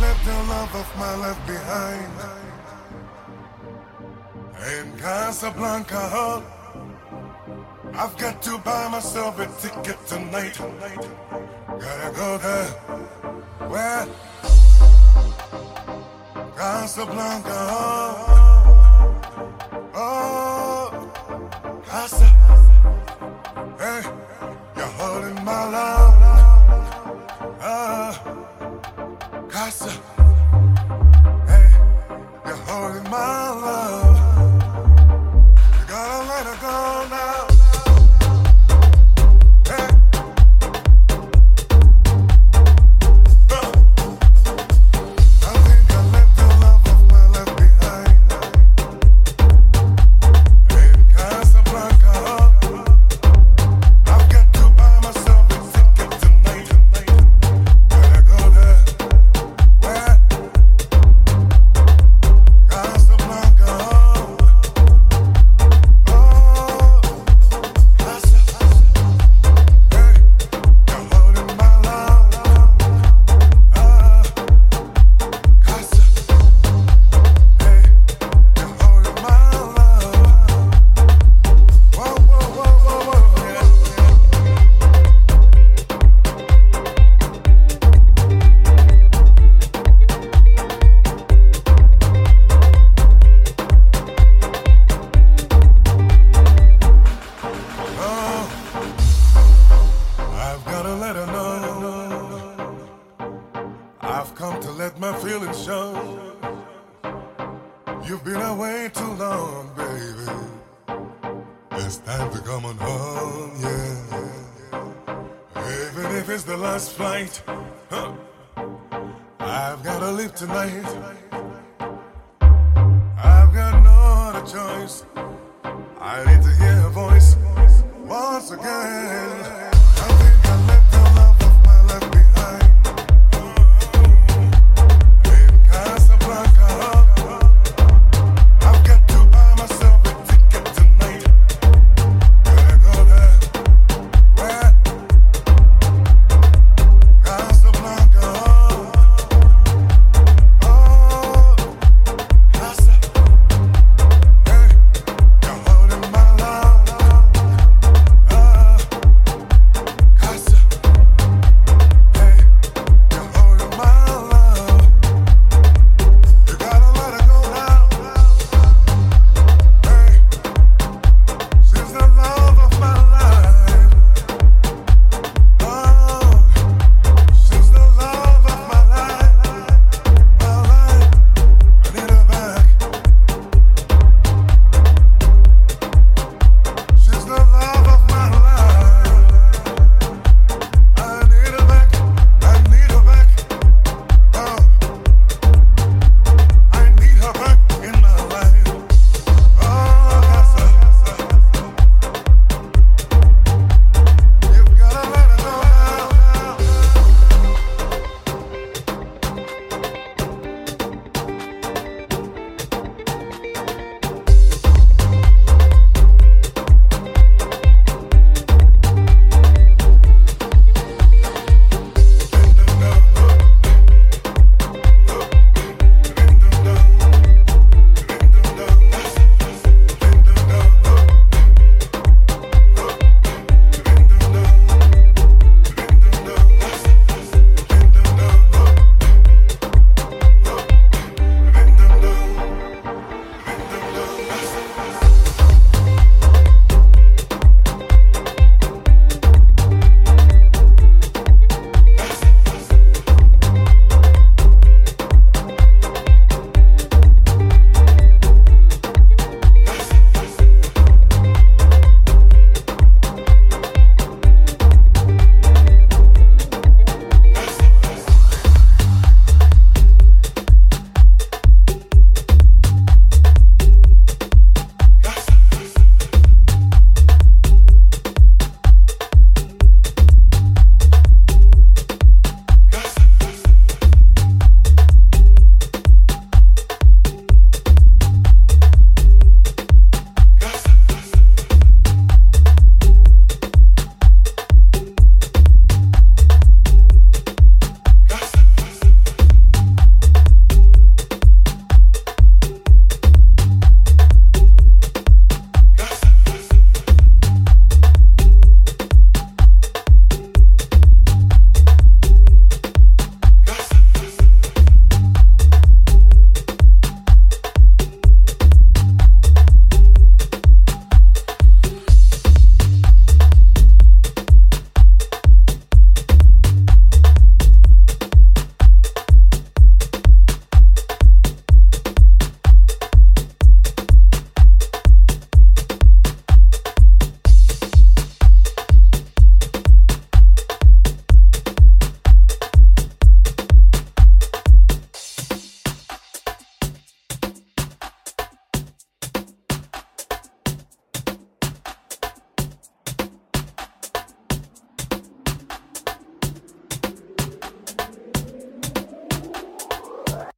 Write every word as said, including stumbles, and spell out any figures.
left the love of my life behind. In Casablanca, I've got to buy myself a ticket tonight. Gotta go there. Where? Casablanca. Oh, Casa. Hey, you're holding my love. Ah, Casa. Hey, you're holding my love. You gotta let her go now. I've come to let my feelings show. You've been away too long, baby. It's time to come on home, yeah. Even if it's the last flight, huh? I've gotta leave tonight. I've got no other choice. I need to hear a voice once again.